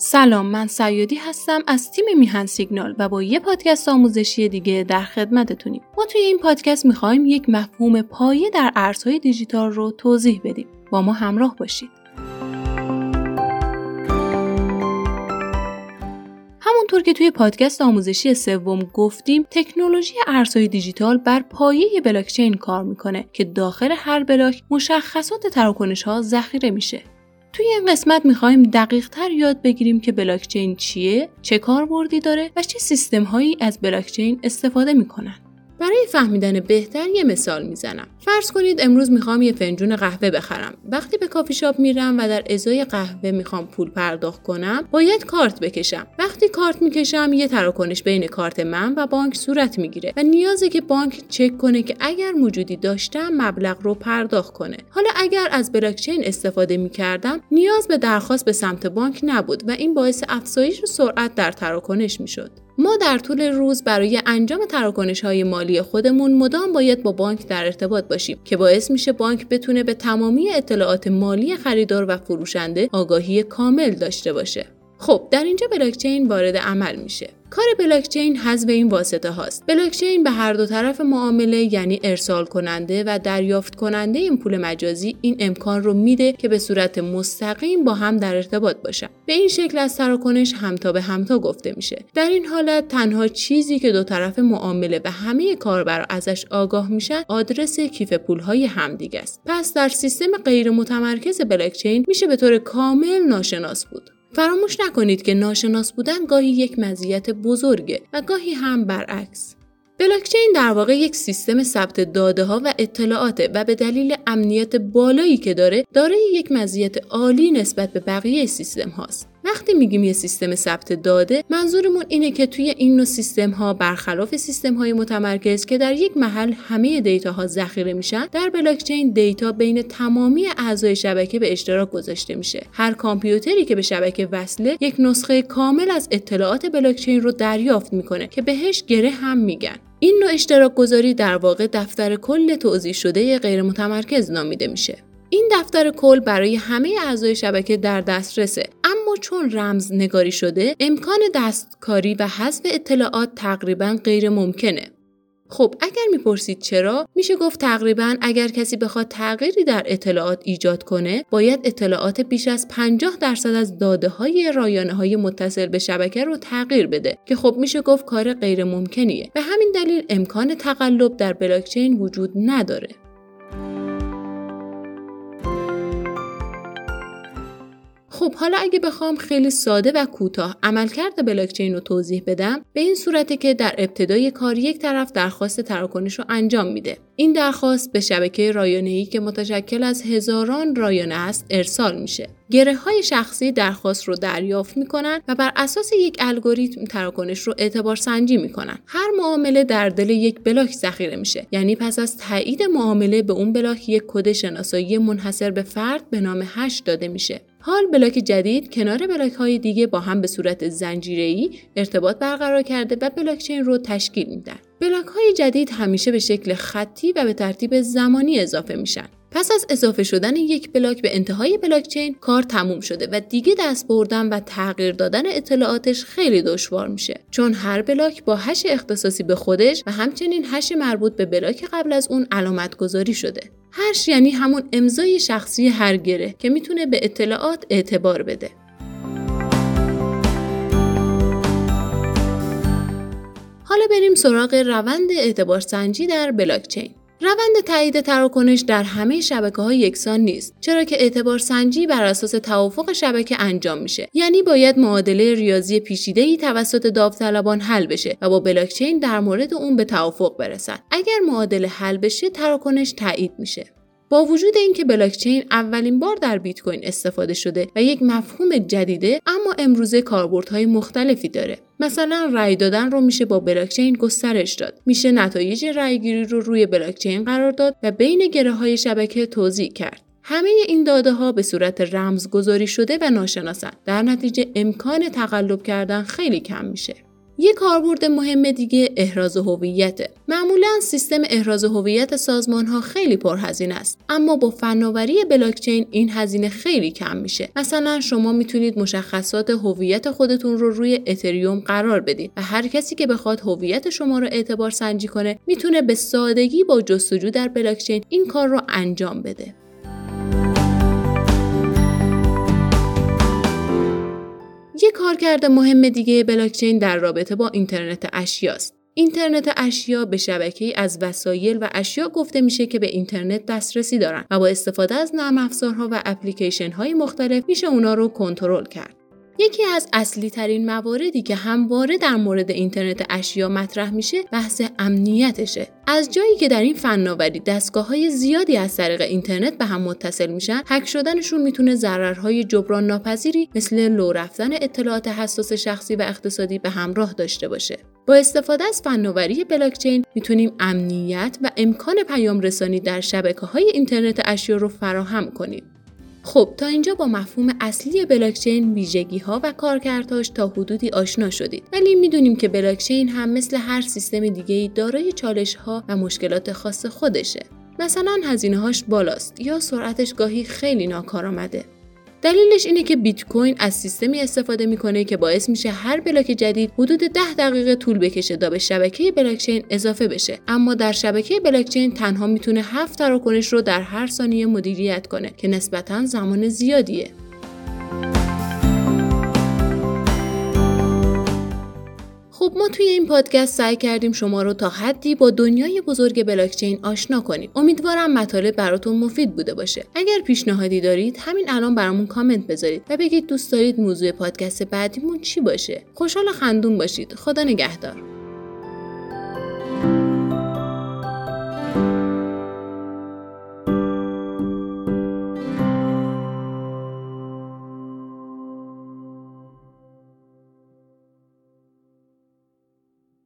سلام، من سیادی هستم از تیم میهن سیگنال و با یه پادکست آموزشی دیگه در خدمتتونیم. ما توی این پادکست میخوایم یک مفهوم پایه در ارزهای دیجیتال رو توضیح بدیم. با ما همراه باشید. همونطور که توی پادکست آموزشی سوم گفتیم، تکنولوژی ارزهای دیجیتال بر پایه بلاکچین کار میکنه که داخل هر بلاک مشخصات تراکنش‌ها ذخیره میشه. توی این قسمت میخوایم دقیق‌تر یاد بگیریم که بلاکچین چیه، چه کاربردی داره و چه سیستم‌هایی از بلاکچین استفاده میکنن. برای فهمیدن بهتر یه مثال میزنم. فرض کنید امروز میخوام یه فنجون قهوه بخرم. وقتی به کافی شاپ میرم و در ازای قهوه میخوام پول پرداخت کنم، باید کارت بکشم. وقتی کارت میکشم، یه تراکنش بین کارت من و بانک صورت میگیره و نیازه که بانک چک کنه که اگر موجودی داشتم مبلغ رو پرداخت کنه. حالا اگر از بلاکچین استفاده میکردم، نیاز به درخواست به سمت بانک نبود و این باعث افزایش سرعت در تراکنش میشد. ما در طول روز برای انجام تراکنش‌های مالی خودمون مدام باید با بانک در ارتباط باشیم که باعث میشه بانک بتونه به تمامی اطلاعات مالی خریدار و فروشنده آگاهی کامل داشته باشه. خب در اینجا بلاکچین وارد عمل میشه. کار بلاکچین حذف این واسطه هاست. بلاکچین به هر دو طرف معامله، یعنی ارسال کننده و دریافت کننده این پول مجازی، این امکان رو میده که به صورت مستقیم با هم در ارتباط باشن. به این شکل از تراکنش همتا به همتا گفته میشه. در این حالت تنها چیزی که دو طرف معامله و همه کاربرا ازش آگاه میشن آدرس کیف پولهای همدیگه است. پس در سیستم غیر متمرکز بلاکچین میشه به طور کامل ناشناس بود. فراموش نکنید که ناشناس بودن گاهی یک مزیت بزرگه و گاهی هم برعکس. بلاکچین در واقع یک سیستم ثبت داده‌ها و اطلاعاته و به دلیل امنیت بالایی که داره یک مزیت عالی نسبت به بقیه سیستم هاست. وقتی میگیم یه سیستم ثبت داده، منظورمون اینه که توی این نوع سیستم ها برخلاف سیستم های متمرکز که در یک محل همه دیتا ها ذخیره میشن، در بلاکچین دیتا بین تمامی اعضای شبکه به اشتراک گذاشته میشه. هر کامپیوتری که به شبکه وصله یک نسخه کامل از اطلاعات بلاکچین رو دریافت میکنه که بهش گره هم میگن. این نوع اشتراک گذاری در واقع دفتر کل توزیع شده غیر متمرکز نامیده میشه. این دفتر کل برای همه اعضای شبکه در دسترسه، اما چون رمز نگاری شده، امکان دستکاری و حذف اطلاعات تقریباً غیر ممکنه. خب اگر میپرسید چرا، میشه گفت تقریباً اگر کسی بخواد تغییری در اطلاعات ایجاد کنه، باید اطلاعات بیش از 50% از داده‌های رایانه‌های متصل به شبکه رو تغییر بده که خب میشه گفت کار غیر ممکنیه. به همین دلیل امکان تقلب در بلاکچین وجود نداره. خب حالا اگه بخوام خیلی ساده و کوتاه عملکرد بلاکچین رو توضیح بدم، به این صورته که در ابتدای کار یک طرف درخواست تراکنش رو انجام میده. این درخواست به شبکه رایانه‌ای که متشکل از هزاران رایانه است ارسال میشه. گره‌های شخصی درخواست رو دریافت میکنن و بر اساس یک الگوریتم تراکنش رو اعتبار سنجی میکنن. هر معامله در دل یک بلاک ذخیره میشه، یعنی پس از تایید معامله به اون بلاک یک کد شناسایی منحصر به فرد به نام هش داده میشه. حال بلاک جدید کنار بلاک‌های دیگه با هم به صورت زنجیره‌ای ارتباط برقرار کرده و بلاکچین رو تشکیل میدن. بلاک‌های جدید همیشه به شکل خطی و به ترتیب زمانی اضافه میشن. پس از اضافه شدن یک بلاک به انتهای بلاکچین، کار تموم شده و دیگه دست بردن و تغییر دادن اطلاعاتش خیلی دشوار میشه، چون هر بلاک با هش اختصاصی به خودش و همچنین هش مربوط به بلاک قبل از اون علامت گذاری شده. هش یعنی همون امضای شخصی هر گره که میتونه به اطلاعات اعتبار بده. حالا بریم سراغ روند اعتبار سنجی در بلاکچین. روند تایید تراکنش در همه شبکه‌ها یکسان نیست، چرا که اعتبار سنجی بر اساس توافق شبکه انجام میشه. یعنی باید معادله ریاضی پیچیده‌ای توسط داوطلبان حل بشه و با بلاکچین در مورد اون به توافق برسن. اگر معادله حل بشه، تراکنش تایید میشه. با وجود اینکه بلاکچین اولین بار در بیت کوین استفاده شده و یک مفهوم جدیده، اما امروزه کاربردهای مختلفی داره. مثلا رأی دادن رو میشه با بلاکچین گسترش داد. میشه نتایج رأیگیری رو روی بلاکچین قرار داد و بین گره‌های شبکه توزیع کرد. همه این داده‌ها به صورت رمزگذاری شده و ناشناسن. در نتیجه امکان تقلب کردن خیلی کم میشه. یک کاربرد مهم دیگه احراز هویته. معمولاً سیستم احراز هویت سازمان‌ها خیلی پرهزینه است، اما با فناوری بلاکچین این هزینه خیلی کم میشه. مثلا شما میتونید مشخصات هویت خودتون رو روی اتریوم قرار بدید و هر کسی که بخواد هویت شما رو اعتبار سنجی کنه میتونه به سادگی با جستجو در بلاکچین این کار رو انجام بده. یک کارکرد مهم دیگه بلاکچین در رابطه با اینترنت اشیاست. اینترنت اشیا به شبکه‌ای از وسایل و اشیا گفته میشه که به اینترنت دسترسی دارن و با استفاده از نرم افزارها و اپلیکیشن‌های مختلف میشه اونا رو کنترل کرد. یکی از اصلی ترین مواردی که همواره در مورد اینترنت اشیا مطرح میشه بحث امنیتشه. از جایی که در این فناوری دستگاه‌های زیادی از طریق اینترنت به هم متصل میشن، هک شدنشون میتونه ضررهای جبران ناپذیری مثل لو رفتن اطلاعات حساس شخصی و اقتصادی به همراه داشته باشه. با استفاده از فناوری بلاکچین میتونیم امنیت و امکان پیام رسانی در شبکه‌های اینترنت اشیا رو فراهم کنیم. خب تا اینجا با مفهوم اصلی بلاکچین، ویژگی‌ها و کارکردهاش تا حدودی آشنا شدید. ولی میدونیم که بلاکچین هم مثل هر سیستم دیگه‌ای دارای چالش‌ها و مشکلات خاص خودشه. مثلا هزینه‌هاش بالاست یا سرعتش گاهی خیلی ناکارآمده. دلیلش اینه که بیت کوین از سیستمی استفاده میکنه که باعث میشه هر بلاک جدید حدود 10 دقیقه طول بکشه تا به شبکه بلاکچین اضافه بشه، اما در شبکه بلاکچین تنها میتونه 7 تراکنش رو در هر ثانیه مدیریت کنه که نسبتاً زمان زیادیه. خب ما توی این پادکست سعی کردیم شما رو تا حدی با دنیای بزرگ بلاکچین آشنا کنیم. امیدوارم مطالب براتون مفید بوده باشه. اگر پیشنهادی دارید همین الان برامون کامنت بذارید و بگید دوست دارید موضوع پادکست بعدیمون چی باشه. خوشحال و خندون باشید. خدا نگهدار.